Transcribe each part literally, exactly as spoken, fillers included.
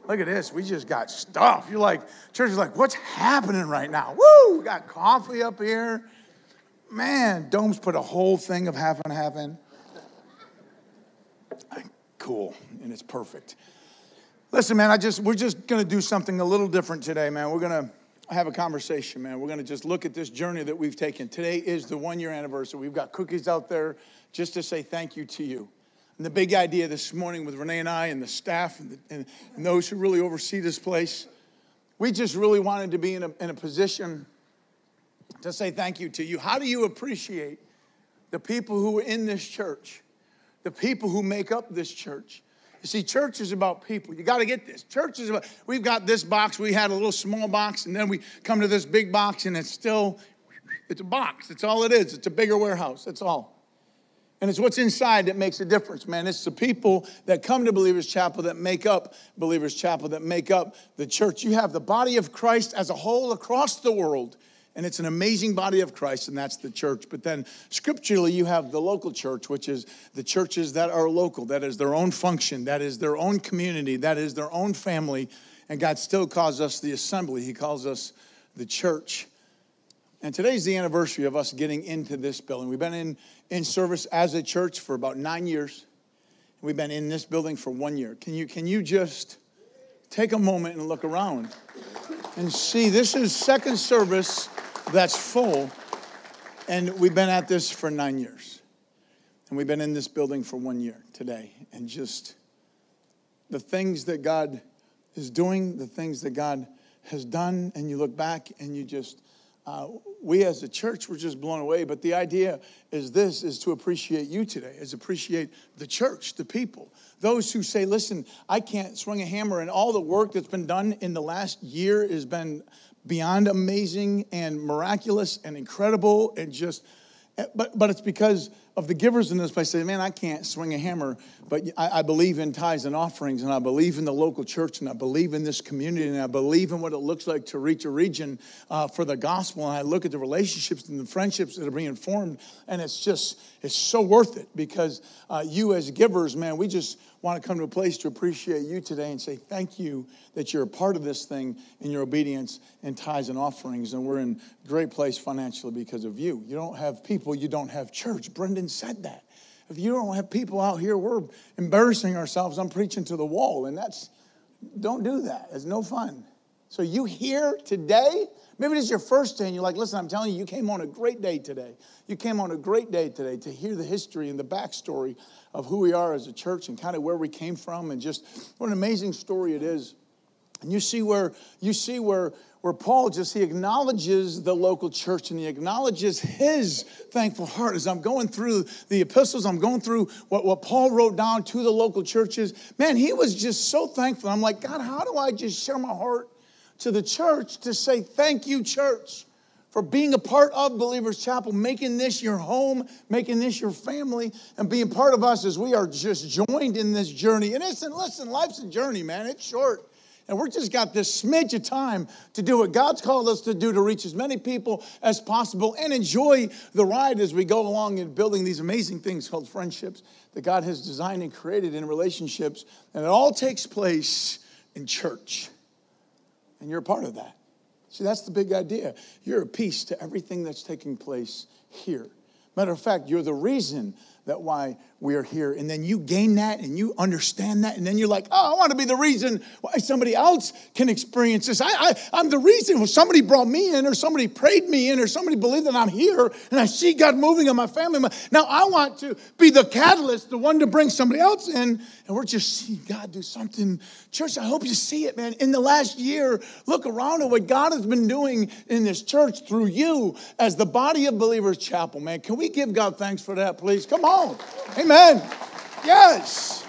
Look at this. We just got stuff. You're like, church is like, what's happening right now? Woo! We got coffee up here. Man, Dome's put a whole thing of half and half in. Cool. And it's perfect. Listen, man, I just we're just going to do something a little different today, man. We're going to have a conversation, man. We're going to just look at this journey that we've taken. Today is the one-year anniversary. We've got cookies out there just to say thank you to you. And the big idea this morning with Renee and I and the staff and, the, and, and those who really oversee this place, we just really wanted to be in a, in a position to say thank you to you. How do you appreciate the people who are in this church, the people who make up this church? You see, church is about people. You got to get this. Church is about, we've got this box. We had a little small box, and then we come to this big box, and it's still, it's a box. That's all it is. It's a bigger warehouse. That's all. And it's what's inside that makes a difference, man. It's the people that come to Believers Chapel that make up Believers Chapel, that make up the church. You have the body of Christ as a whole across the world. And it's an amazing body of Christ, and that's the church. But then scripturally, you have the local church, which is the churches that are local. That is their own function. That is their own community. That is their own family. And God still calls us the assembly. He calls us the church. And today's the anniversary of us getting into this building. We've been in, in service as a church for about nine years. We've been in this building for one year. Can you, can you just take a moment and look around and see this is second service that's full, and we've been at this for nine years. And we've been in this building for one year today. And just the things that God is doing, the things that God has done, and you look back and you just, uh, we as a church, we're just blown away. But the idea is this, is to appreciate you today, is appreciate the church, the people. Those who say, listen, I can't swing a hammer, and all the work that's been done in the last year has been beyond amazing and miraculous and incredible, and just, but but it's because of the givers in this place. Say, man, I can't swing a hammer, but I, I believe in tithes and offerings, and I believe in the local church, and I believe in this community, and I believe in what it looks like to reach a region uh, for the gospel. And I look at the relationships and the friendships that are being formed, and it's just, it's so worth it, because uh, you as givers, man, we just want to come to a place to appreciate you today and say thank you that you're a part of this thing in your obedience and tithes and offerings. And we're in a great place financially because of you. You don't have people, you don't have church. Brendan said that. If you don't have people out here, we're embarrassing ourselves. I'm preaching to the wall, and that's, don't do that. It's no fun. So you here today, maybe this is your first day, and you're like, listen, I'm telling you, you came on a great day today. You came on a great day today to hear the history and the backstory of who we are as a church and kind of where we came from, and just what an amazing story it is. And you see where you see where where Paul just, he acknowledges the local church, and he acknowledges his thankful heart. As I'm going through the epistles, I'm going through what, what Paul wrote down to the local churches. Man, he was just so thankful. I'm like, God, how do I just share my heart to the church to say thank you, church, for being a part of Believers Chapel, making this your home, making this your family, and being part of us as we are just joined in this journey. And listen, listen, life's a journey, man. It's short. And we're just got this smidge of time to do what God's called us to do, to reach as many people as possible and enjoy the ride as we go along in building these amazing things called friendships that God has designed and created in relationships. And it all takes place in church. And you're a part of that. See, that's the big idea. You're a piece to everything that's taking place here. Matter of fact, you're the reason that why we are here. And then you gain that and you understand that. And then you're like, oh, I want to be the reason why somebody else can experience this. I, I, I'm the reason. Well, somebody brought me in, or somebody prayed me in, or somebody believed that I'm here and I see God moving in my family. Now I want to be the catalyst, the one to bring somebody else in. And we're just seeing God do something. Church, I hope you see it, man. In the last year, look around at what God has been doing in this church through you as the body of Believers Chapel, man. Can we give God thanks for that, please? Come on. Amen. Yes.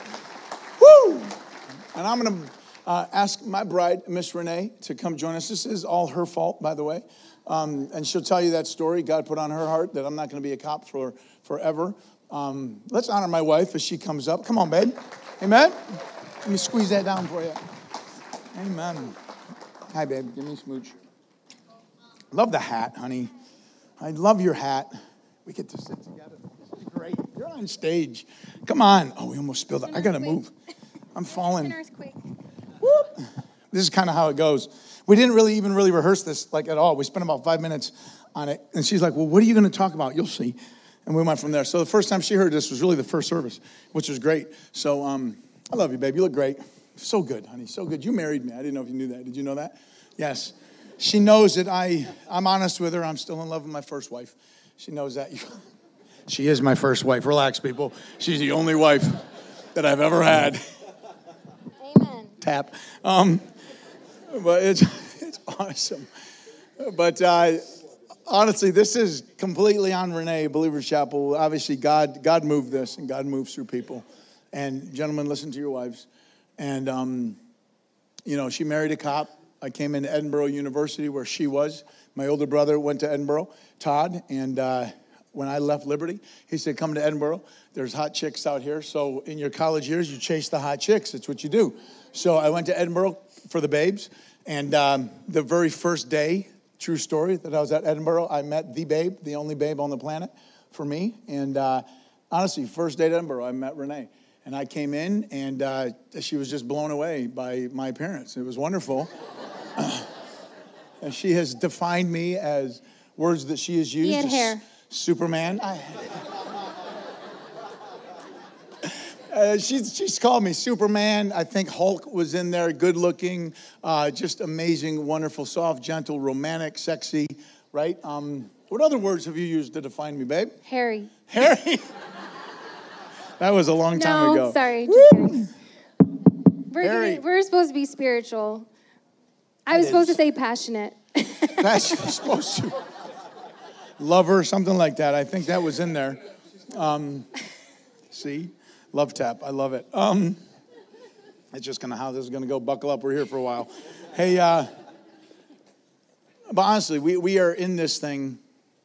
Woo. And I'm going to uh, ask my bride, Miss Renee, to come join us. This is all her fault, by the way. Um, and she'll tell you that story God put on her heart, that I'm not going to be a cop for forever. Um, let's honor my wife as she comes up. Come on, babe. Amen. Let me squeeze that down for you. Amen. Hi, babe. Give me a smooch. Love the hat, honey. I love your hat. We get to sit together. This is great. You're on stage. Come on. Oh, we almost spilled it. I got to move. I'm falling. Woo! This is kind of how it goes. We didn't really even really rehearse this like at all. We spent about five minutes on it. And she's like, well, what are you going to talk about? You'll see. And we went from there. So the first time she heard this was really the first service, which was great. So um, I love you, babe. You look great. So good, honey. So good. You married me. I didn't know if you knew that. Did you know that? Yes. She knows that I, I'm honest with her. I'm still in love with my first wife. She knows that. She is my first wife. Relax, people. She's the only wife that I've ever had. Amen. Tap. Um, but it's it's awesome. But uh, honestly, this is completely on Renee, Believers Chapel. Obviously, God God moved this, and God moves through people. And gentlemen, listen to your wives. And, um, you know, she married a cop. I came into Edinboro University where she was. My older brother went to Edinboro, Todd, and uh, when I left Liberty, he said, come to Edinboro. There's hot chicks out here. So in your college years, you chase the hot chicks. It's what you do. So I went to Edinboro for the babes. And um, the very first day, true story, that I was at Edinboro, I met the babe, the only babe on the planet for me. And uh, honestly, first day at Edinboro, I met Renee. And I came in, and uh, she was just blown away by my appearance. It was wonderful. And she has defined me as words that she has used. He had hair. Superman. I, uh, she's, she's called me Superman. I think Hulk was in there, good looking, uh, just amazing, wonderful, soft, gentle, romantic, sexy, right? Um, what other words have you used to define me, babe? Harry. Harry? That was a long time no, ago. No, sorry. Just kidding. We're, Harry. gonna, we're supposed to be spiritual. I was It supposed is. to say passionate. Passionate, supposed to. Lover, something like that. I think that was in there. Um, see? Love tap. I love it. Um, it's just kind of how this is going to go. Buckle up. We're here for a while. Hey, uh, but honestly, we, we are in this thing.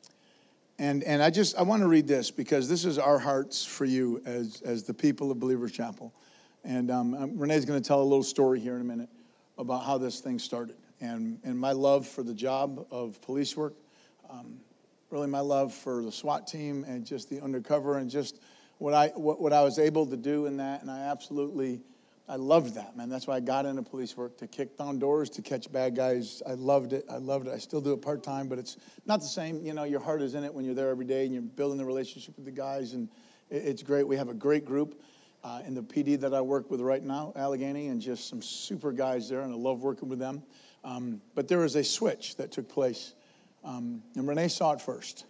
And and I just, I want to read this because this is our hearts for you as, as the people of Believers Chapel. And um, Renee's going to tell a little story here in a minute about how this thing started. And, and my love for the job of police work. Um, really my love for the SWAT team and just the undercover and just what I what, what I was able to do in that. And I absolutely, I loved that, man. That's why I got into police work, to kick down doors, to catch bad guys. I loved it. I loved it. I still do it part-time, but it's not the same. You know, your heart is in it when you're there every day and you're building the relationship with the guys. And it, it's great. We have a great group uh, in the P D that I work with right now, Allegheny, and just some super guys there, and I love working with them. Um, but there was a switch that took place. Um, and Renee saw it first.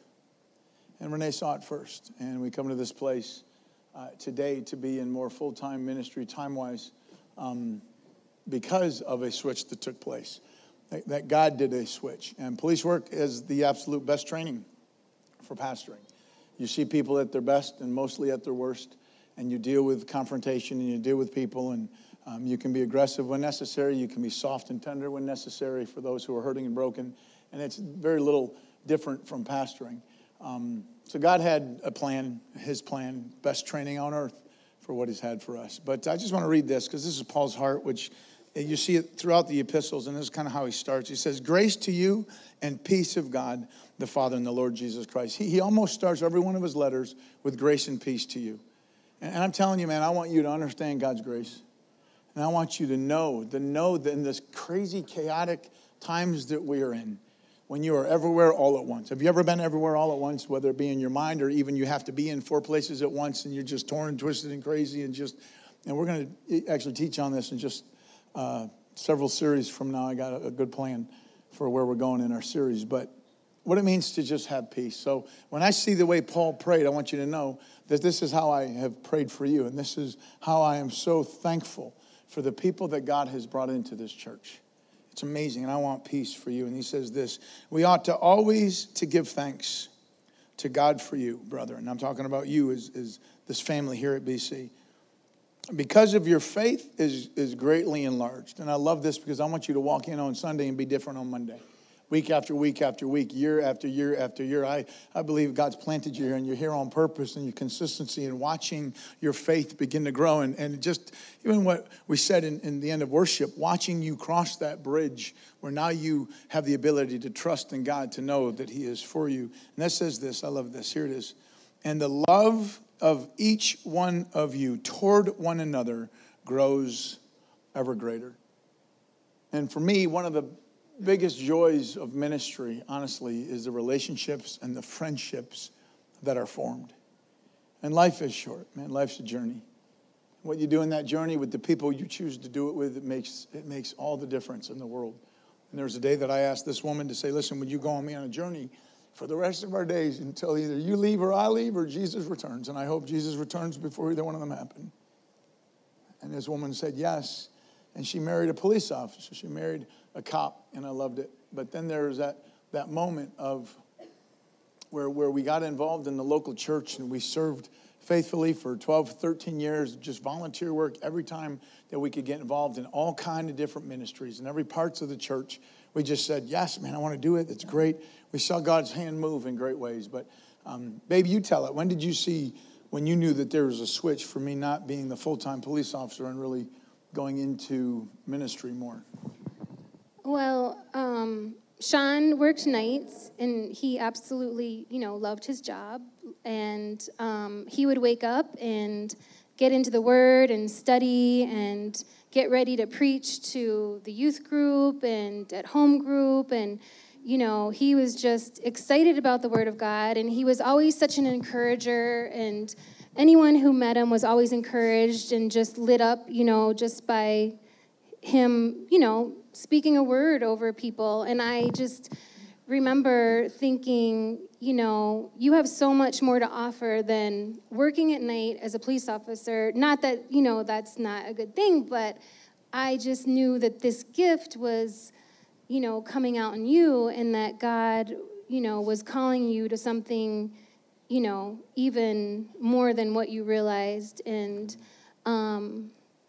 And Renee saw it first. And we come to this place uh, today to be in more full-time ministry, time-wise, um, because of a switch that took place. That, that God did a switch. And police work is the absolute best training for pastoring. You see people at their best and mostly at their worst. And you deal with confrontation and you deal with people. And um, you can be aggressive when necessary. You can be soft and tender when necessary for those who are hurting and broken. And it's very little different from pastoring. Um, so God had a plan, his plan, best training on earth for what he's had for us. But I just want to read this because this is Paul's heart, which you see it throughout the epistles, and this is kind of how he starts. He says, grace to you and peace of God, the Father and the Lord Jesus Christ. He, he almost starts every one of his letters with grace and peace to you. And, and I'm telling you, man, I want you to understand God's grace. And I want you to know, to know that in this crazy, chaotic times that we are in, when you are everywhere all at once. Have you ever been everywhere all at once, whether it be in your mind or even you have to be in four places at once and you're just torn and twisted and crazy and just, and we're going to actually teach on this in just uh, several series from now. I got a, a good plan for where we're going in our series, but what it means to just have peace. So when I see the way Paul prayed, I want you to know that this is how I have prayed for you, and this is how I am so thankful for the people that God has brought into this church. It's amazing, and I want peace for you. And he says this, we ought to always to give thanks to God for you, brother. And I'm talking about you as, as this family here at B C. Because of your faith is, is greatly enlarged. And I love this because I want you to walk in on Sunday and be different on Monday. Week after week after week, year after year after year. I, I believe God's planted you here and you're here on purpose, and your consistency and watching your faith begin to grow. And, and just even what we said in, in the end of worship, watching you cross that bridge where now you have the ability to trust in God, to know that he is for you. And that says this, I love this, here it is. And the love of each one of you toward one another grows ever greater. And for me, one of the biggest joys of ministry, honestly, is the relationships and the friendships that are formed. And life is short, man. Life's a journey. What you do in that journey with the people you choose to do it with, it makes it makes all the difference in the world. And there was a day that I asked this woman to say, listen, would you go on me on a journey for the rest of our days until either you leave or I leave or Jesus returns? And I hope Jesus returns before either one of them happen. And this woman said yes. And she married a police officer. She married a cop, and I loved it. But then there was that, that moment of where, where we got involved in the local church, and we served faithfully for twelve, thirteen years, just volunteer work every time that we could get involved in all kinds of different ministries and every parts of the church. We just said, yes, man, I want to do it. It's great. We saw God's hand move in great ways. But, um, baby, you tell it. When did you see, when you knew that there was a switch for me not being the full-time police officer and really going into ministry more? Well, um, Sean worked nights, and he absolutely, you know, loved his job. And um, he would wake up and get into the Word and study and get ready to preach to the youth group and at home group. And, you know, he was just excited about the Word of God. And he was always such an encourager. And anyone who met him was always encouraged and just lit up, you know, just by him, you know, speaking a word over people. And I just remember thinking, you know, you have so much more to offer than working at night as a police officer. Not that, you know, that's not a good thing, but I just knew that this gift was, you know, coming out in you, and that God, you know, was calling you to something, you know, even more than what you realized. And um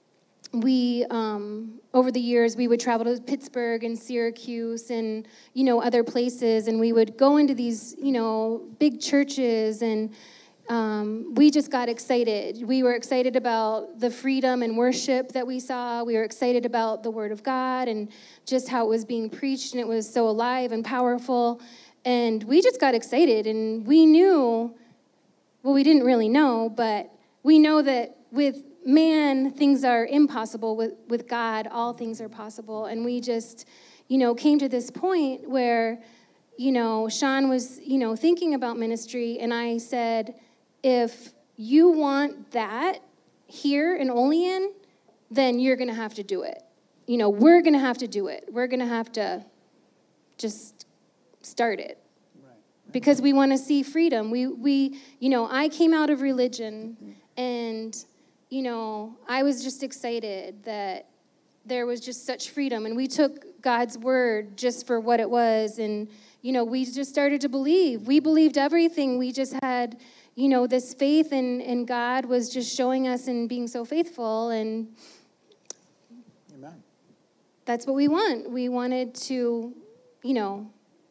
We, um, over the years, we would travel to Pittsburgh and Syracuse and, you know, other places, and we would go into these, you know, big churches, and um, we just got excited. We were excited about the freedom and worship that we saw. We were excited about the Word of God and just how it was being preached, and it was so alive and powerful, and we just got excited, and we knew, well, we didn't really know, but we know that with man, things are impossible. With, with God, all things are possible. And we just, you know, came to this point where, you know, Sean was, you know, thinking about ministry. And I said, if you want that here in Olean, then you're going to have to do it. You know, we're going to have to do it. We're going to have to just start it. Right. Because we want to see freedom. We, we, you know, I came out of religion, and you know, I was just excited that there was just such freedom. And we took God's word just for what it was. And, you know, we just started to believe. We believed everything. We just had, you know, this faith, and, and God was just showing us and being so faithful. And Amen. That's what we want. We wanted to, you know,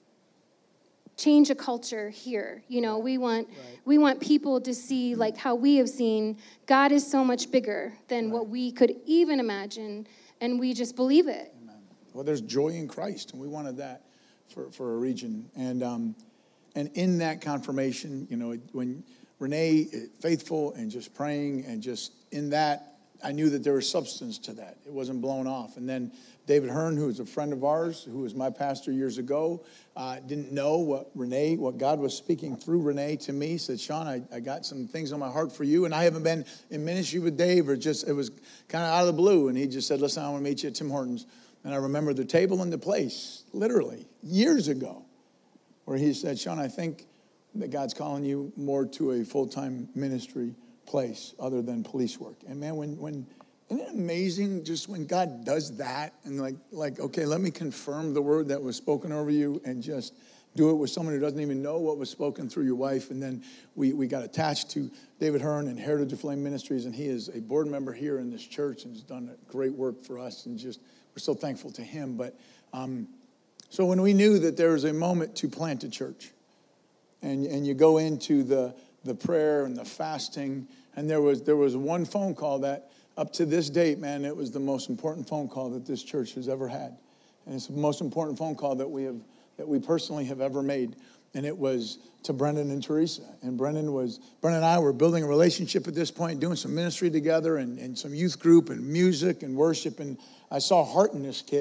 change a culture here. You know, we want right. we want people to see, like how we have seen, God is so much bigger than right. what we could even imagine, and we just believe it. Amen. Well, there's joy in Christ, and we wanted that for, for a region. And um, and in that confirmation, you know, when Renee, faithful and just praying, and just in that, I knew that there was substance to that. It wasn't blown off. And then David Hearn, who is a friend of ours, who was my pastor years ago, uh, didn't know what Renee, what God was speaking through Renee to me, said, Sean, I, I got some things on my heart for you. And I haven't been in ministry with Dave, or just, it was kind of out of the blue. And he just said, listen, I want to meet you at Tim Hortons. And I remember the table and the place, literally, years ago, where he said, Sean, I think that God's calling you more to a full-time ministry place other than police work. And man, when, when, isn't it amazing just when God does that, and like, like, okay, let me confirm the word that was spoken over you, and just do it with someone who doesn't even know what was spoken through your wife. And then we, we got attached to David Hearn and Heritage of Flame Ministries, and he is a board member here in this church and has done great work for us, and just, we're so thankful to him. But um, so when we knew that there was a moment to plant a church, and, and you go into the, the prayer and the fasting, and there was there was one phone call that, up to this date, man, it was the most important phone call that this church has ever had. And it's the most important phone call that we have, that we personally have ever made. And it was to Brendan and Teresa. And Brendan was, Brendan and I were building a relationship at this point, doing some ministry together, and, and some youth group and music and worship. And I saw heart in this kid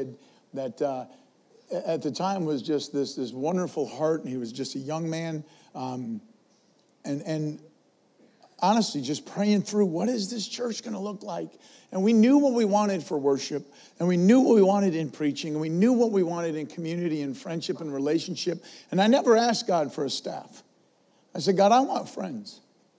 that uh, at the time was just this, this wonderful heart, and he was just a young man. Um, and, and honestly, just praying through, what is this church going to look like? And we knew what we wanted for worship, and we knew what we wanted in preaching, and we knew what we wanted in community and friendship and relationship. And I never asked God for a staff. I said, God, I want friends.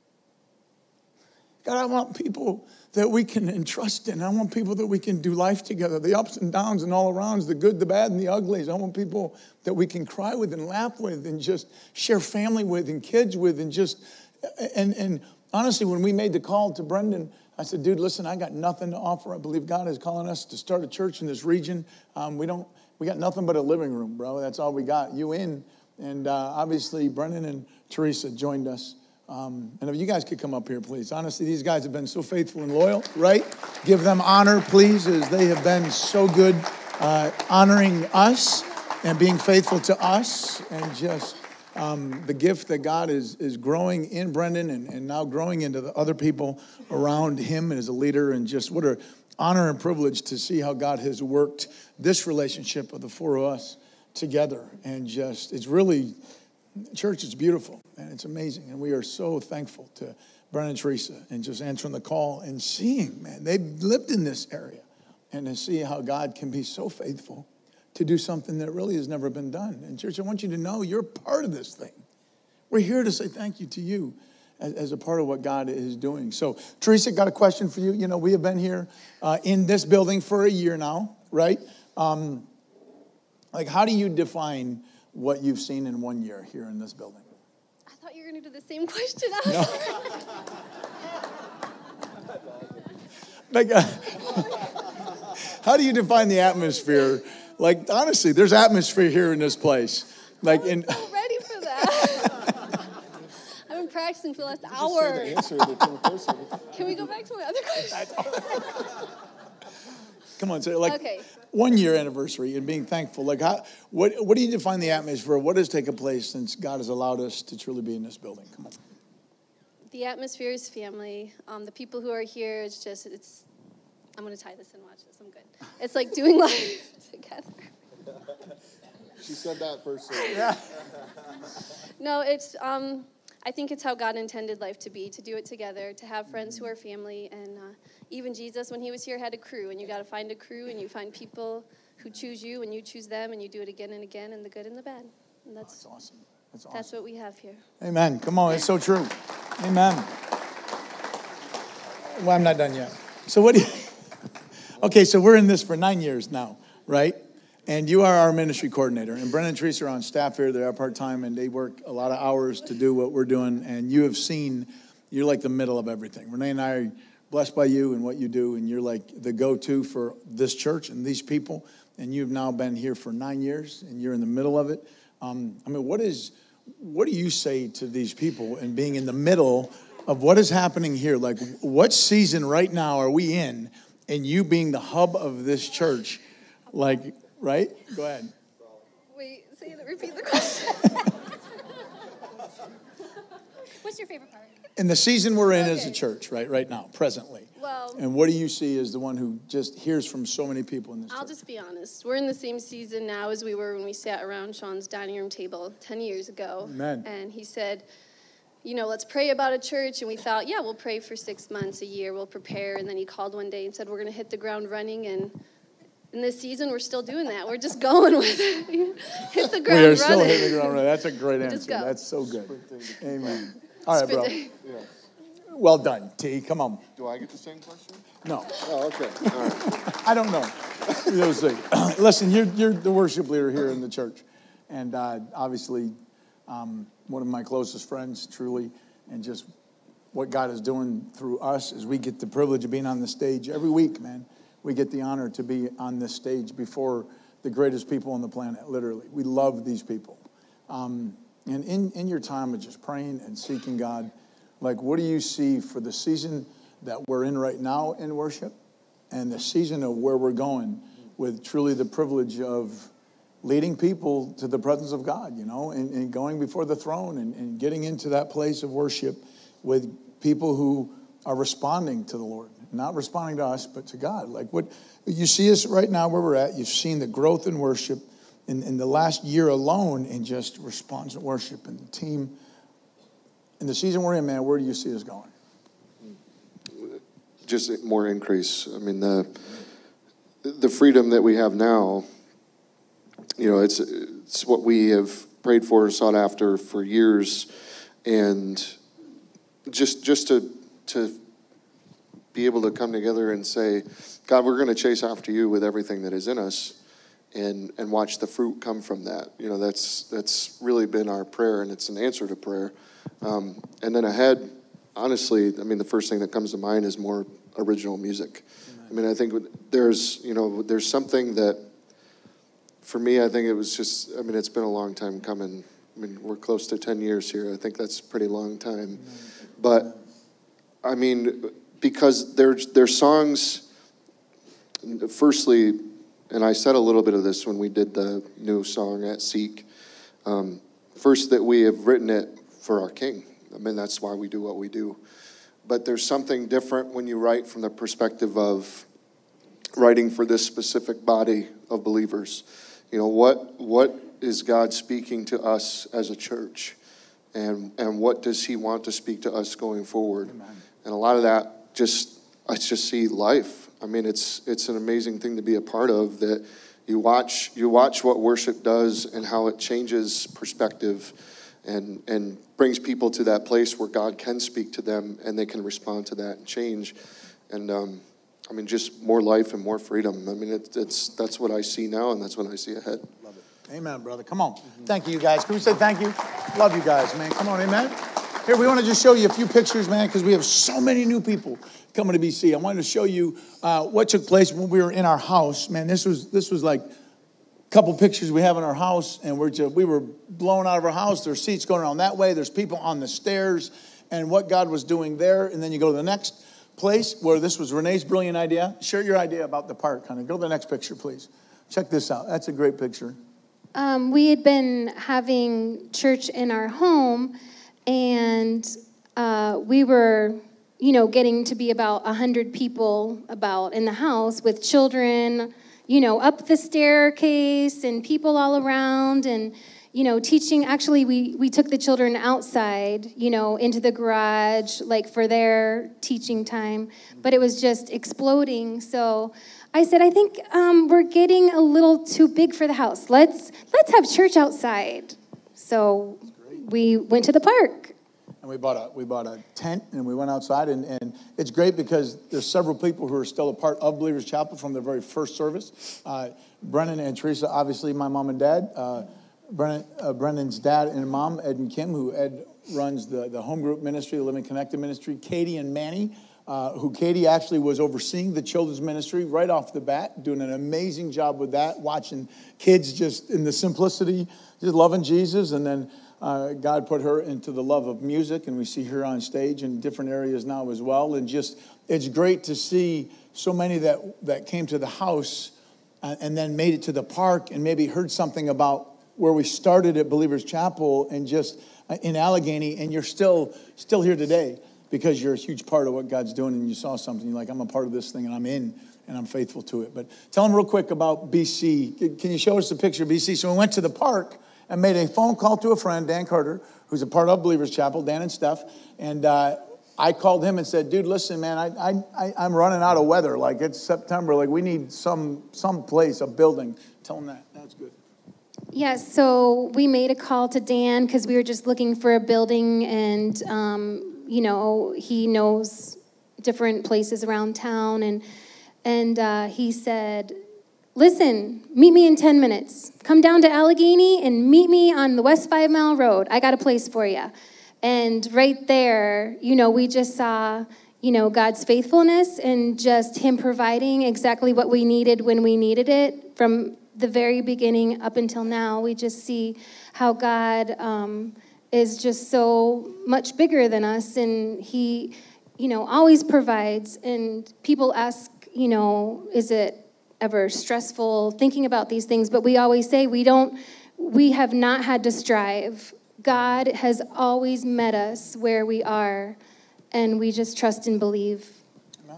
God, I want people that we can entrust in. I want people that we can do life together, the ups and downs and all arounds, the good, the bad, and the uglies. I want people that we can cry with and laugh with and just share family with and kids with and just, and, and honestly, when we made the call to Brendan, I said, dude, listen, I got nothing to offer. I believe God is calling us to start a church in this region. Um, we don't, we got nothing but a living room, bro. That's all we got. You in. And uh, obviously, Brendan and Teresa joined us. Um, and if you guys could come up here, please. Honestly, these guys have been so faithful and loyal, right? Give them honor, please, as they have been so good uh, honoring us and being faithful to us. And just um, the gift that God is, is growing in Brendan and, and now growing into the other people around him as a leader. And just what an honor and privilege to see how God has worked this relationship of the four of us together. And just, it's really... Church is beautiful, and it's amazing. And we are so thankful to Brendan and Teresa and just answering the call and seeing, man, they've lived in this area. And to see how God can be so faithful to do something that really has never been done. And church, I want you to know you're part of this thing. We're here to say thank you to you as, as a part of what God is doing. So, Teresa, got a question for you. You know, we have been here uh, in this building for a year now, right? Um, like, how do you define what you've seen in one year here in this building? I thought you were going to do the same question. No. Like, uh, how do you define the atmosphere? Like, honestly, there's atmosphere here in this place. Like, in I'm so ready for that. I've been practicing for the last hour. Can we go back to my other question? Come on, say like okay. One year anniversary and being thankful. Like, how? What? What do you define the atmosphere? What has taken place since God has allowed us to truly be in this building? Come on. The atmosphere is family. Um, the people who are here, it's just, it's. I'm gonna tie this and watch this. I'm good. It's like doing life together. She said that first. So. Yeah. No, it's. Um, I think it's how God intended life to be, to do it together, to have friends who are family. And uh, even Jesus, when he was here, had a crew. And you got to find a crew, and you find people who choose you, and you choose them, and you do it again and again, and the good and the bad. And that's, oh, that's awesome. That's awesome. That's what we have here. Amen. Come on, it's so true. Amen. Well, I'm not done yet. So what do you... Okay, so we're in this for nine years now, right? And you are our ministry coordinator. And Brendan and Teresa are on staff here. They are part-time, and they work a lot of hours to do what we're doing. And you have seen, you're like the middle of everything. Renee and I are blessed by you and what you do, and you're like the go-to for this church and these people. And you've now been here for nine years, and you're in the middle of it. Um, I mean, what is, what do you say to these people and being in the middle of what is happening here? Like, what season right now are we in, and you being the hub of this church? Like, right? Go ahead. Wait, say that. Repeat the question. What's your favorite part? In the season we're in okay. as a church, right, right now, presently. Well, and what do you see as the one who just hears from so many people in this I'll church? just be honest. We're in the same season now as we were when we sat around Sean's dining room table ten years ago. Amen. And he said, you know, let's pray about a church. And we thought, yeah, we'll pray for six months, a year. We'll prepare. And then he called one day and said, we're going to hit the ground running. And in this season, we're still doing that. We're just going with it. Hit the ground running. We are still hitting the ground running. That's a great answer. Just go. That's so good. Amen. All right, bro. Yeah. Well done, T. Come on. Do I get the same question? No. Oh, okay. All right. I don't know. You'll see. Listen, you're, you're the worship leader here in the church. And uh, obviously, um, one of my closest friends, truly, and just what God is doing through us as we get the privilege of being on the stage every week, man. We get the honor to be on this stage before the greatest people on the planet, literally. We love these people. Um, and in, in your time of just praying and seeking God, like, what do you see for the season that we're in right now in worship and the season of where we're going with truly the privilege of leading people to the presence of God, you know, and, and going before the throne and, and getting into that place of worship with people who are responding to the Lord not responding to us, but to God. Like what you see us right now where we're at. You've seen the growth in worship in, in the last year alone in just response to worship and the team. In the season we're in, man, where do you see us going? Just more increase. I mean, the the freedom that we have now, you know, it's it's what we have prayed for and sought after for years, and just just to to be able to come together and say, God, we're going to chase after you with everything that is in us, and and watch the fruit come from that. You know, that's that's really been our prayer, and it's an answer to prayer. Um, and then ahead, honestly, I mean, the first thing that comes to mind is more original music. Amen. I mean, I think there's, you know, there's something that, for me, I think it was just, I mean, it's been a long time coming. I mean, we're close to ten years here. I think that's a pretty long time. Amen. But, I mean, because there's, there's songs, firstly, and I said a little bit of this when we did the new song at Seek, um, first that we have written it for our King. I mean, that's why we do what we do. But there's something different when you write from the perspective of writing for this specific body of believers. You know, what what is God speaking to us as a church? And and what does he want to speak to us going forward? Amen. And a lot of that just, I just see life. I mean, it's it's an amazing thing to be a part of, that you watch you watch what worship does and how it changes perspective and and brings people to that place where God can speak to them and they can respond to that and change. And um, I mean, just more life and more freedom. I mean, it, it's that's what I see now, and that's what I see ahead. Love it. Amen, brother. Come on. Mm-hmm. Thank you, guys. Can we say thank you? Love you guys, man. Come on, amen. Here, we want to just show you a few pictures, man, because we have so many new people coming to B C. I wanted to show you uh, what took place when we were in our house. Man, this was this was like couple pictures we have in our house, and we're just, we were blown out of our house. There's seats going around that way. There's people on the stairs, and what God was doing there. And then you go to the next place where this was Renee's brilliant idea. Share your idea about the park, honey. Go to the next picture, please. Check this out. That's a great picture. Um, we had been having church in our home, and uh, we were, you know, getting to be about one hundred people about in the house with children, you know, up the staircase and people all around, and, you know, teaching. Actually, we, we took the children outside, you know, into the garage, like for their teaching time, but it was just exploding. So I said, I think um, we're getting a little too big for the house. Let's let's have church outside. So we went to the park. And we bought a we bought a tent, and we went outside, and, and it's great because there's several people who are still a part of Believers Chapel from the very first service. Uh, Brennan and Teresa, obviously my mom and dad. Uh, Brennan, uh, Brennan's dad and mom, Ed and Kim, who Ed runs the, the home group ministry, the Living Connected ministry. Katie and Manny, uh, who Katie actually was overseeing the children's ministry right off the bat, doing an amazing job with that, watching kids just in the simplicity, just loving Jesus, and then Uh, God put her into the love of music, and we see her on stage in different areas now as well. And just, it's great to see so many that, that came to the house uh, and then made it to the park and maybe heard something about where we started at Believers Chapel and just uh, in Allegheny, and you're still still here today because you're a huge part of what God's doing, and you saw something. You're like, I'm a part of this thing, and I'm in, and I'm faithful to it. But tell them real quick about B C. Can you show us the picture of B C? So we went to the park and made a phone call to a friend, Dan Carter, who's a part of Believers Chapel, Dan and Steph. And uh, I called him and said, dude, listen, man, I, I, I, I'm running out of weather. Like, it's September. Like, we need some some place, a building. Tell him that. That's good. Yeah, so we made a call to Dan because we were just looking for a building. And, um, you know, he knows different places around town. And, and uh, he said, listen, meet me in ten minutes. Come down to Allegheny and meet me on the West Five Mile Road. I got a place for you. And right there, you know, we just saw, you know, God's faithfulness and just him providing exactly what we needed when we needed it. From the very beginning up until now, we just see how God um, is just so much bigger than us. And he, you know, always provides. And people ask, you know, is it ever stressful thinking about these things? But we always say we don't, we have not had to strive. God has always met us where we are, and we just trust and believe. Amen.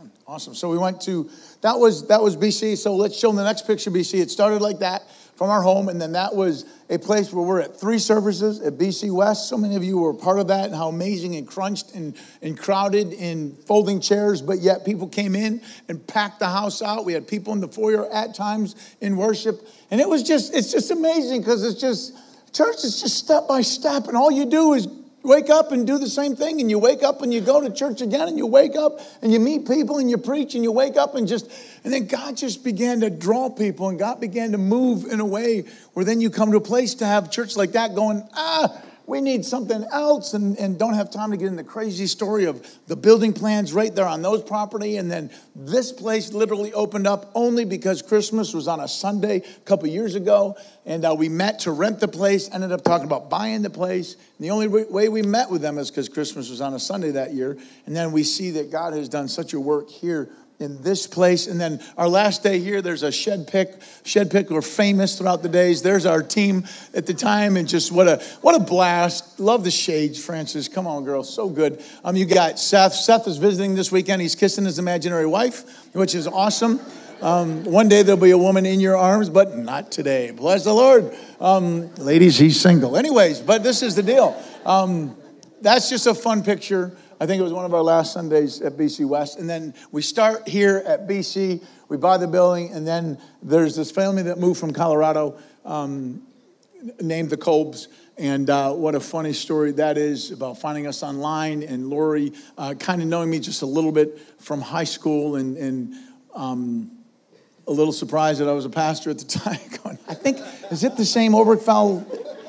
Awesome, awesome. So we went to, that was that was B C. So let's show them the next picture, B C. It started like that from our home, and then that was a place where we're at three services at B C West. So many of you were a part of that, and how amazing and crunched and, and crowded in folding chairs, but yet people came in and packed the house out. We had people in the foyer at times in worship, and it was just, it's just amazing because it's just, church is just step by step, and all you do is wake up and do the same thing, and you wake up and you go to church again, and you wake up and you meet people and you preach and you wake up and just, and then God just began to draw people, and God began to move in a way where then you come to a place to have church like that going, ah, we need something else, and, and don't have time to get in the crazy story of the building plans right there on those property. And then this place literally opened up only because Christmas was on a Sunday a couple years ago. And uh, we met to rent the place, ended up talking about buying the place. And the only way we met with them is because Christmas was on a Sunday that year. And then we see that God has done such a work here in this place. And then our last day here, there's a shed pick. Shed pick were famous throughout the days. There's our team at the time, and just what a what a blast. Love the shades, Francis. Come on, girl. So good. Um, you got Seth. Seth is visiting this weekend. He's kissing his imaginary wife, which is awesome. Um, one day there'll be a woman in your arms, but not today. Bless the Lord. Um, ladies, he's single. Anyways, but this is the deal. Um, that's just a fun picture. I think it was one of our last Sundays at B C West. And then we start here at B C. We buy the building. And then there's this family that moved from Colorado um, named the Kolbs. And uh, what a funny story that is about finding us online. And Lori uh, kind of knowing me just a little bit from high school. And, and um, a little surprised that I was a pastor at the time. Going, I think, is it the same Obergefell?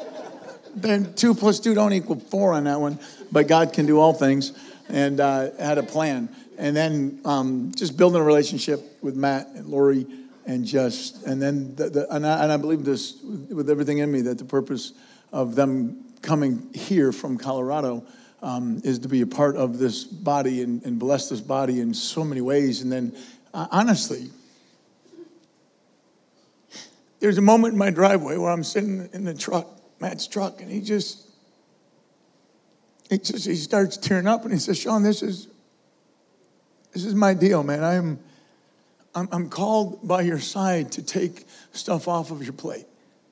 Then two plus two don't equal four on that one, but God can do all things, and uh, had a plan. And then um, just building a relationship with Matt and Lori, and just, and then, the, the, and, I, and I believe this with everything in me, that the purpose of them coming here from Colorado um, is to be a part of this body and, and bless this body in so many ways. And then, uh, honestly, there's a moment in my driveway where I'm sitting in the truck, Matt's truck, and he just, he just, he starts tearing up, and he says, Sean, this is, this is my deal, man. I'm, I'm, I'm called by your side to take stuff off of your plate.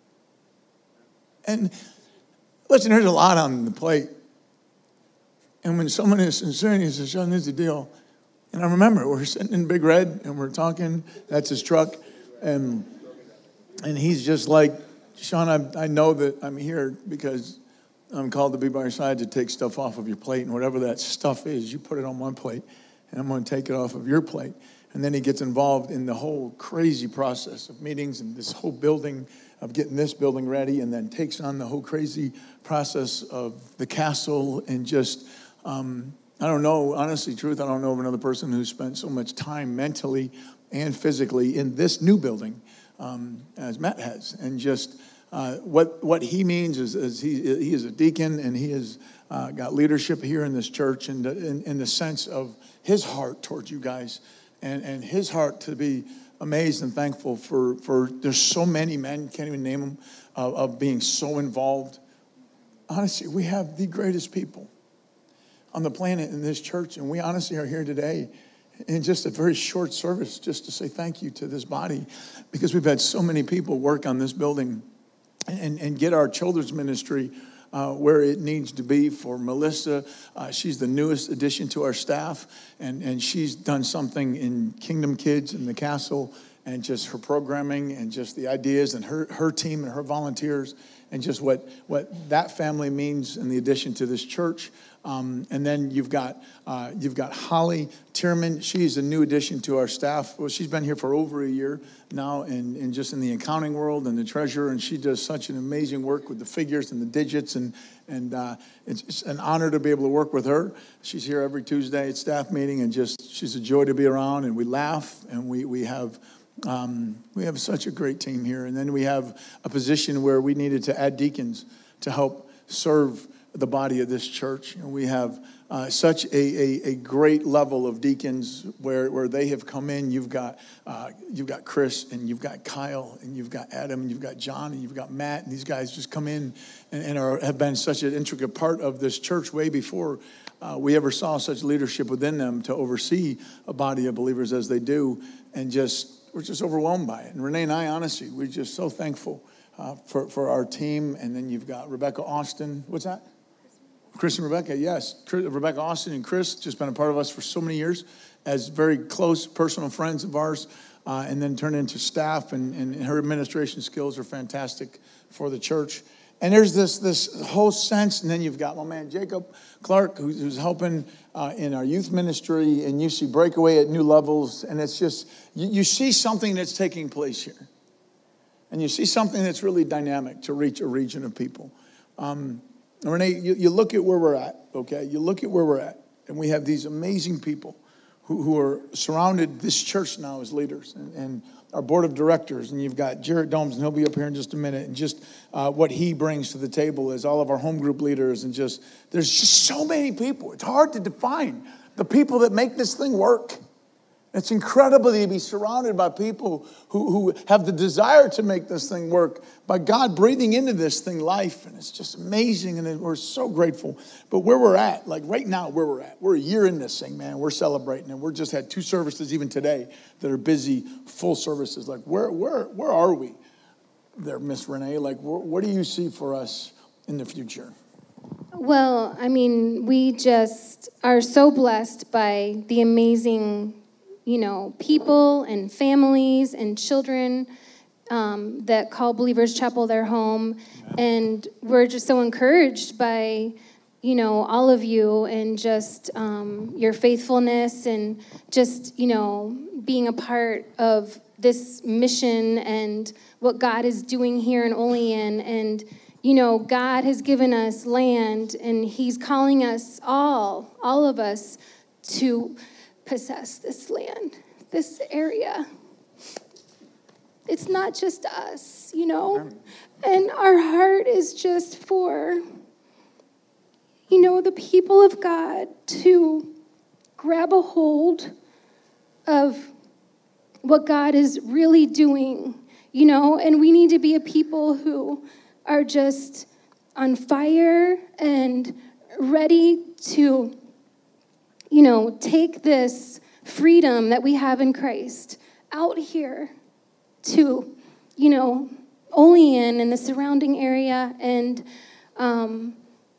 And listen, there's a lot on the plate. And when someone is sincere and he says, Sean, this is the deal. And I remember we're sitting in Big Red and we're talking, that's his truck. And, and he's just like, Sean, I, I know that I'm here because I'm called to be by your side to take stuff off of your plate. And whatever that stuff is, you put it on one plate, and I'm going to take it off of your plate. And then he gets involved in the whole crazy process of meetings and this whole building, of getting this building ready, and then takes on the whole crazy process of the castle. And just, um, I don't know, honestly, truth, I don't know of another person who spent so much time mentally and physically in this new building um, as Matt has. And just uh, what what he means is, is he he is a deacon, and he has uh, got leadership here in this church, and in, in the sense of his heart towards you guys, and, and his heart to be amazed and thankful for, for there's so many men, can't even name them, of, of being so involved. Honestly, we have the greatest people on the planet in this church, and we honestly are here today in just a very short service just to say thank you to this body, because we've had so many people work on this building and, and get our children's ministry uh, where it needs to be. For Melissa, uh, she's the newest addition to our staff, and, and she's done something in Kingdom Kids and the Castle, and just her programming and just the ideas, and her, her team and her volunteers, and just what, what that family means in the addition to this church. Um, and then you've got uh, you've got Holly Tierman. She's a new addition to our staff. Well, she's been here for over a year now, and, and just in the accounting world and the treasurer, and she does such an amazing work with the figures and the digits, and and uh, it's, it's an honor to be able to work with her. She's here every Tuesday at staff meeting, and just she's a joy to be around, and we laugh, and we we have. Um, we have such a great team here. And then we have a position where we needed to add deacons to help serve the body of this church. And we have uh, such a, a, a great level of deacons where, where they have come in. You've got uh, you've got Chris, and you've got Kyle, and you've got Adam, and you've got John, and you've got Matt, and these guys just come in and, and are, have been such an intricate part of this church way before uh, we ever saw such leadership within them to oversee a body of believers as they do, and just we're just overwhelmed by it. And Renee and I, honestly, we're just so thankful uh, for, for our team. And then you've got Rebecca Austin. What's that? Chris and Rebecca, yes. Rebecca Austin and Chris, just been a part of us for so many years as very close personal friends of ours, uh, and then turned into staff, and, and her administration skills are fantastic for the church. And there's this this whole sense, and then you've got my man Jacob Clark, who's, who's helping uh, in our youth ministry, and you see Breakaway at new levels, and it's just, you, you see something that's taking place here. And you see something that's really dynamic to reach a region of people. Um, Renee, you, you look at where we're at, okay? You look at where we're at, and we have these amazing people who, who are surrounded this church now as leaders, and, and our board of directors, and you've got Jarrett Domes, and he'll be up here in just a minute, and just uh, what he brings to the table as all of our home group leaders, and just, there's just so many people. It's hard to define the people that make this thing work. It's incredible to be surrounded by people who, who have the desire to make this thing work, by God breathing into this thing life, and it's just amazing, and we're so grateful. But where we're at, like right now where we're at, we're a year in this thing, man. We're celebrating, and we're just had two services even today that are busy, full services. Like where where where are we there, Miss Renee? Like wh- what do you see for us in the future? Well, I mean, we just are so blessed by the amazing, you know, people and families and children um, that call Believers Chapel their home. And we're just so encouraged by, you know, all of you, and just um, your faithfulness, and just, you know, being a part of this mission and what God is doing here in Olean. And, you know, God has given us land, and he's calling us all, all of us, to possess this land, this area. It's not just us, you know, and our heart is just for, you know, the people of God to grab a hold of what God is really doing, you know, and we need to be a people who are just on fire and ready to, you know, take this freedom that we have in Christ out here to, you know, Olean and the surrounding area. And um,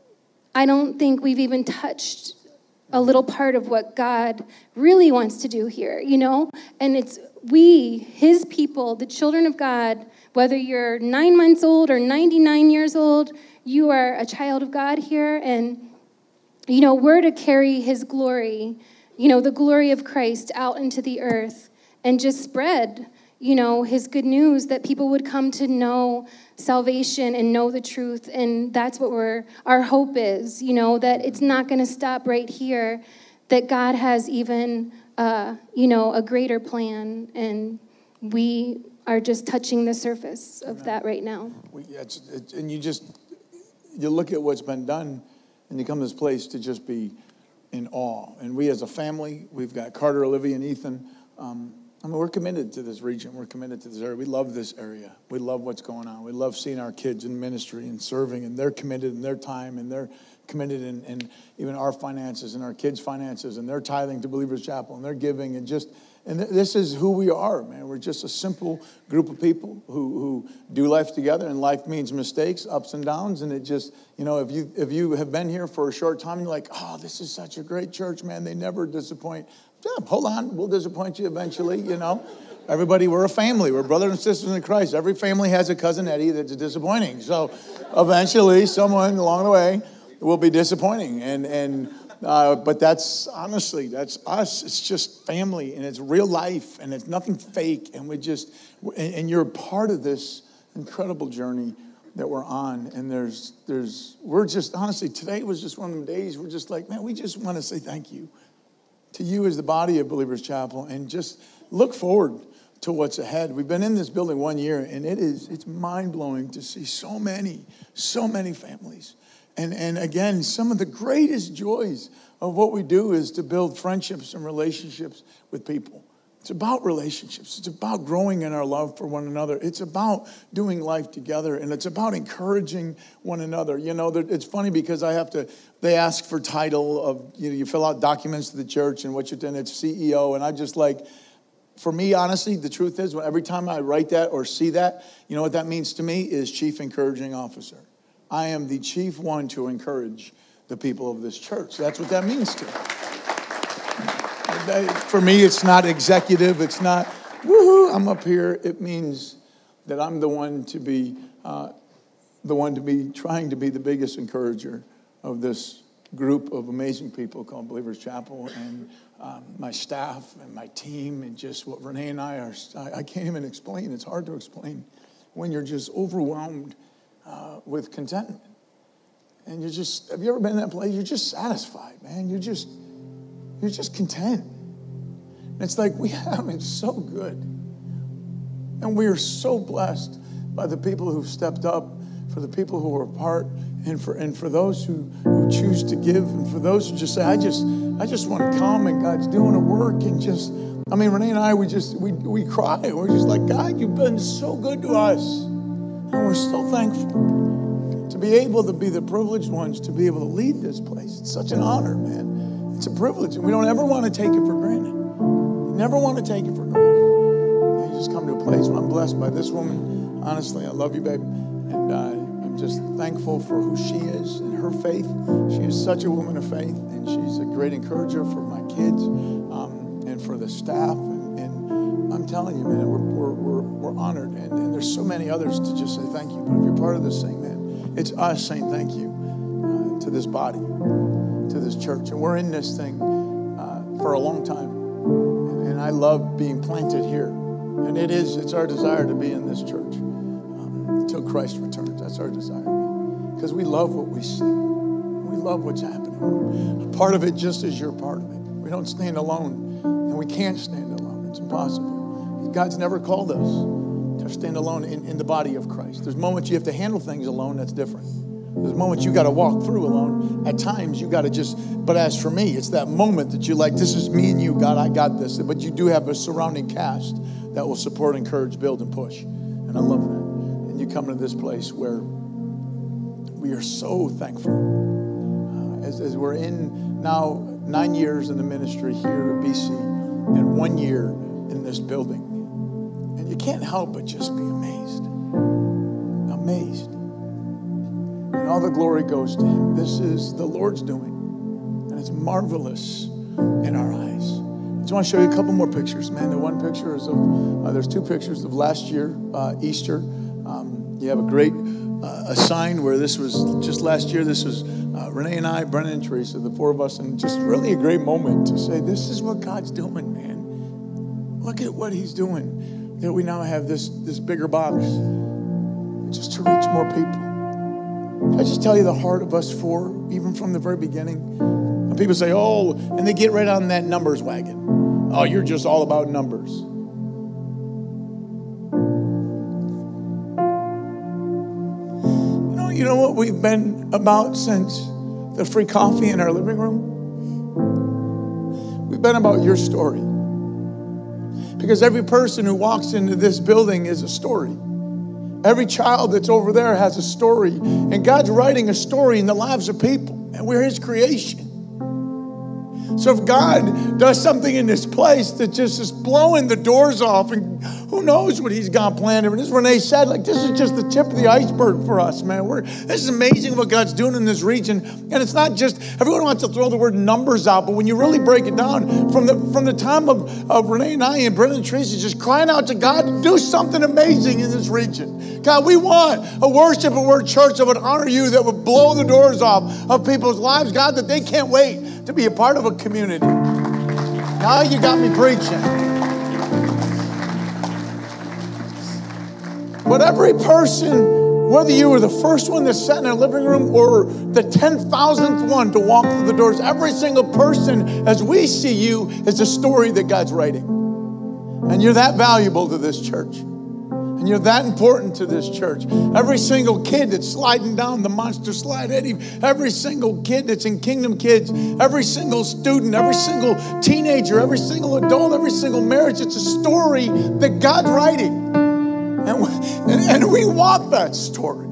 I don't think we've even touched a little part of what God really wants to do here, you know? And it's we, his people, the children of God, whether you're nine months old or ninety-nine years old, you are a child of God here. And, you know, we're to carry his glory, you know, the glory of Christ out into the earth, and just spread, you know, his good news, that people would come to know salvation and know the truth. And that's what we're, our hope is, you know, that it's not going to stop right here, that God has even, uh, you know, a greater plan, and we are just touching the surface of Amen. That right now. We, it's, it's, and you just, you look at what's been done, and you come to this place to just be in awe. And we as a family, we've got Carter, Olivia, and Ethan. Um, I mean, we're committed to this region. We're committed to this area. We love this area. We love what's going on. We love seeing our kids in ministry and serving, and they're committed in their time, and they're committed in, in even our finances and our kids' finances, and they're tithing to Believers Chapel, and they're giving, and just, and th- this is who we are, man. We're just a simple group of people who, who do life together, and life means mistakes, ups and downs, and it just, you know, if you if you have been here for a short time, you're like, oh, this is such a great church, man. They never disappoint. Yeah, hold on, we'll disappoint you eventually, you know. Everybody, we're a family. We're brothers and sisters in Christ. Every family has a cousin Eddie that's disappointing. So eventually, someone along the way will be disappointing. And and uh, but that's, honestly, that's us. It's just family, and it's real life, and it's nothing fake. And we just, and, and you're a part of this incredible journey that we're on. And there's, there's, we're just, honestly, today was just one of the days we're just like, man, we just want to say thank you to you as the body of Believers Chapel, and just look forward to what's ahead. We've been in this building one year, and it is, it's mind-blowing to see so many, so many families. And, and again, some of the greatest joys of what we do is to build friendships and relationships with people. It's about relationships. It's about growing in our love for one another. It's about doing life together, and it's about encouraging one another. You know, it's funny because I have to, they ask for title of, you know, you fill out documents to the church and what you're doing, it's C E O, and I just like, for me, honestly, the truth is, every time I write that or see that, you know what that means to me is Chief Encouraging Officer. I am the chief one to encourage the people of this church. That's what that means to me. For me, it's not executive. It's not, woohoo, I'm up here. It means that I'm the one to be, uh, the one to be trying to be the biggest encourager of this group of amazing people called Believers Chapel, and um, my staff and my team, and just what Renee and I are, I, I can't even explain. It's hard to explain when you're just overwhelmed uh, with contentment. And you're just, have you ever been in that place? You're just satisfied, man. You're just, you're just content. And it's like we have it so good. And we are so blessed by the people who've stepped up, for the people who are part, and for and for those who, who choose to give, and for those who just say, I just I just want to come, and God's doing a work, and just, I mean, Renee and I, we just, we we cry. We're just like, God, you've been so good to us. And we're so thankful to be able to be the privileged ones, to be able to lead this place. It's such an honor, man. It's a privilege, and we don't ever want to take it for granted. We never want to take it for granted. And you just come to a place where I'm blessed by this woman. Honestly, I love you, babe. And uh, I'm just thankful for who she is and her faith. She is such a woman of faith, and she's a great encourager for my kids um, and for the staff. And, and I'm telling you, man, we're we're we're, we're honored. And, and there's so many others to just say thank you. But if you're part of this thing, man, it's us saying thank you uh, to this body, to this church. And we're in this thing uh, for a long time. And, and I love being planted here. And it is, it's our desire to be in this church until Christ returns. That's our desire. Because we love what we see. We love what's happening. Part of it just as you're part of it. We don't stand alone. And we can't stand alone. It's impossible. God's never called us to stand alone in, in the body of Christ. There's moments you have to handle things alone. That's different. There's moments you got to walk through alone. At times you got to just, but as for me, it's that moment that you're like, this is me and you. God, I got this. But you do have a surrounding cast that will support, encourage, build, and push. And I love that. And you come to this place where we are so thankful. Uh, as, as we're in now nine years in the ministry here at B C and one year in this building. And you can't help but just be amazed. Amazed. And all the glory goes to Him. This is the Lord's doing. And it's marvelous in our eyes. I just want to show you a couple more pictures, man. The one picture is of, uh, there's two pictures of last year, uh, Easter. Um, you have a great uh, a sign where this was just last year. This was uh, Renee and I, Brennan and Teresa, the four of us, and just really a great moment to say, this is what God's doing, man. Look at what He's doing. That we now have this, this bigger box just to reach more people. Can I just tell you the heart of us four, even from the very beginning? And people say, oh, and they get right on that numbers wagon. Oh, you're just all about numbers. You know, you know what we've been about since the free coffee in our living room? We've been about your story. Because every person who walks into this building is a story. Every child that's over there has a story. And God's writing a story in the lives of people. And we're His creation. So if God does something in this place that just is blowing the doors off, and who knows what He's got planned. And as Renee said, like, this is just the tip of the iceberg for us, man. We're, this is amazing what God's doing in this region. And it's not just, everyone wants to throw the word numbers out, but when you really break it down, from the from the time of, of Renee and I and Brendan and Tracy just crying out to God to do something amazing in this region. God, we want a worship and word church that would honor You, that would blow the doors off of people's lives, God, that they can't wait to be a part of a community. Now you got me preaching. But every person, whether you were the first one that sat in our living room or the ten thousandth one to walk through the doors, every single person, as we see you, is a story that God's writing. And you're that valuable to this church. And And you're that important to this church. Every single kid that's sliding down the monster slide, Eddie, every single kid that's in Kingdom Kids, every single student, every single teenager, every single adult, every single marriage, it's a story that God's writing. And we, and, and we want that story.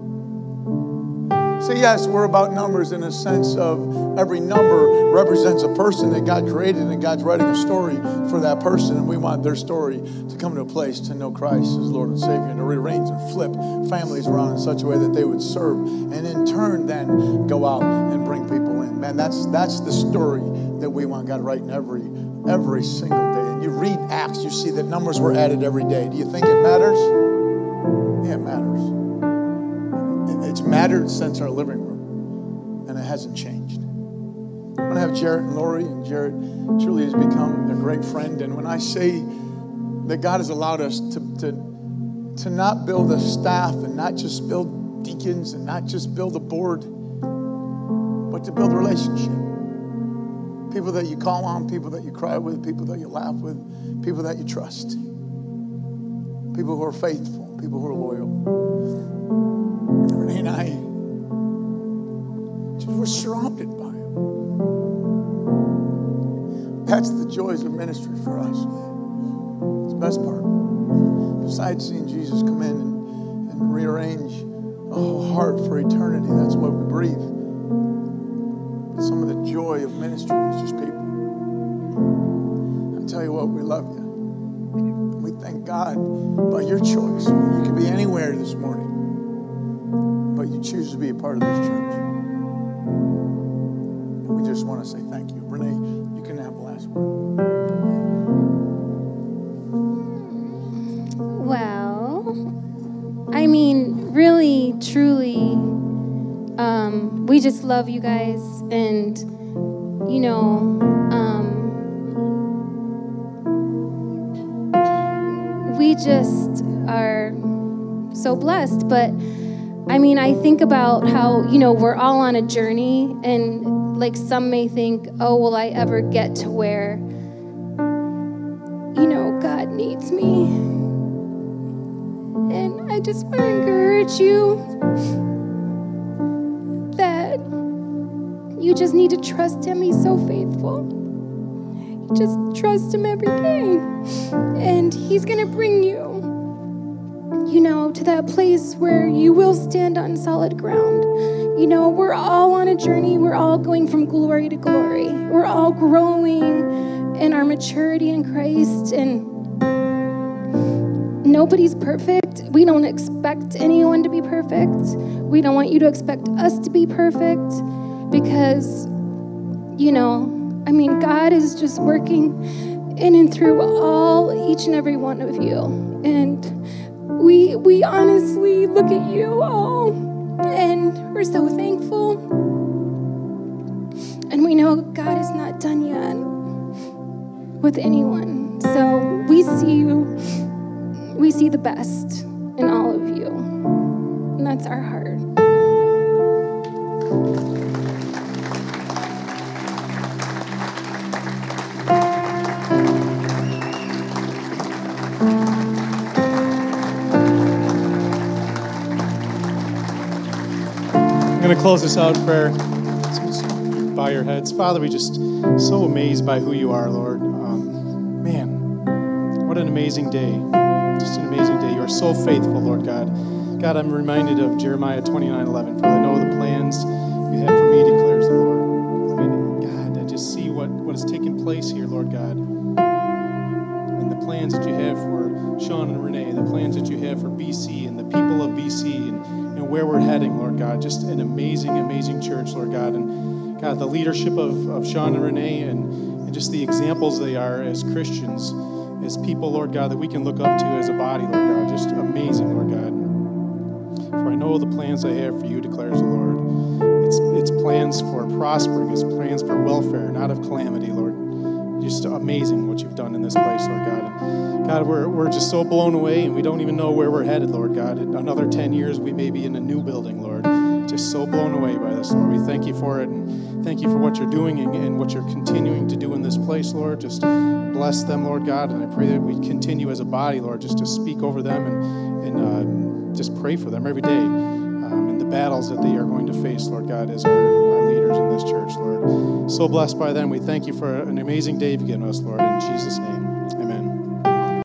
So yes, we're about numbers in a sense of every number represents a person that God created, and God's writing a story for that person, and we want their story to come to a place to know Christ as Lord and Savior, and to rearrange and flip families around in such a way that they would serve, and in turn then go out and bring people in. Man, that's that's the story that we want God writing every every single day. And you read Acts, you see that numbers were added every day. Do you think it matters? Yeah, it matters. It's mattered since our living room, and it hasn't changed. I'm going to have Jarrett and Lori, and Jarrett truly has become a great friend. And when I say that God has allowed us to, to, to not build a staff and not just build deacons and not just build a board, but to build a relationship. People that you call on, people that you cry with, people that you laugh with, people that you trust. People who are faithful, people who are loyal. Renee and I, just, we're surrounded by him. That's the joys of ministry for us. It's the best part. Besides seeing Jesus come in and, and rearrange a whole heart for eternity, that's what we breathe. But some of the joy of ministry is just people. I tell you what, we love you. We thank God by your choice. You could be anywhere this morning, but you choose to be a part of this church. We just want to say thank you. Renee, you can have the last word. Well, I mean, really, truly, um, we just love you guys. And, you know, um, we just are so blessed. But I mean, I think about how, you know, we're all on a journey, and like some may think, oh, will I ever get to where, you know, God needs me? And I just want to encourage you that you just need to trust him. He's so faithful. You just trust him every day, and he's going to bring you, you know, to that place where you will stand on solid ground. You know, we're all on a journey. We're all going from glory to glory. We're all growing in our maturity in Christ, and nobody's perfect. We don't expect anyone to be perfect. We don't want you to expect us to be perfect, because, you know, I mean, God is just working in and through all, each and every one of you. And We we honestly look at you all, and we're so thankful. And we know God is not done yet with anyone. So we see you, we see the best in all of you. And that's our heart. I'm going to close this out in prayer. So just bow your heads. Father, we just so amazed by who you are, Lord. Um, man, what an amazing day. Just an amazing day. You are so faithful, Lord God. God, I'm reminded of Jeremiah twenty-nine eleven. For I know the plans you have for me, declares the Lord. I mean, God, I just see what, what has taken place here, Lord God. And the plans that you have for Sean and Renee, the plans that you have for B C and the people of B C, and and where we're heading, Lord God. Just an amazing, amazing church, Lord God. And God, the leadership of, of Sean and Renee, and, and just the examples they are as Christians, as people, Lord God, that we can look up to as a body, Lord God. Just amazing, Lord God. For I know the plans I have for you, declares the Lord. It's, it's plans for prospering. It's plans for welfare, not of calamity, Lord. Just amazing what you've done in this place, Lord God. And God, we're, we're just so blown away, and we don't even know where we're headed, Lord God. In another ten years, we may be in a new building, Lord. just so blown away by this, Lord. We thank you for it, and thank you for what you're doing and, and what you're continuing to do in this place, Lord. Just bless them, Lord God, and I pray that we continue as a body, Lord, just to speak over them and, and uh, just pray for them every day um, in the battles that they are going to face, Lord God, as our, our leaders in this church, Lord. So blessed by them. We thank you for an amazing day you've given us, Lord, in Jesus' name.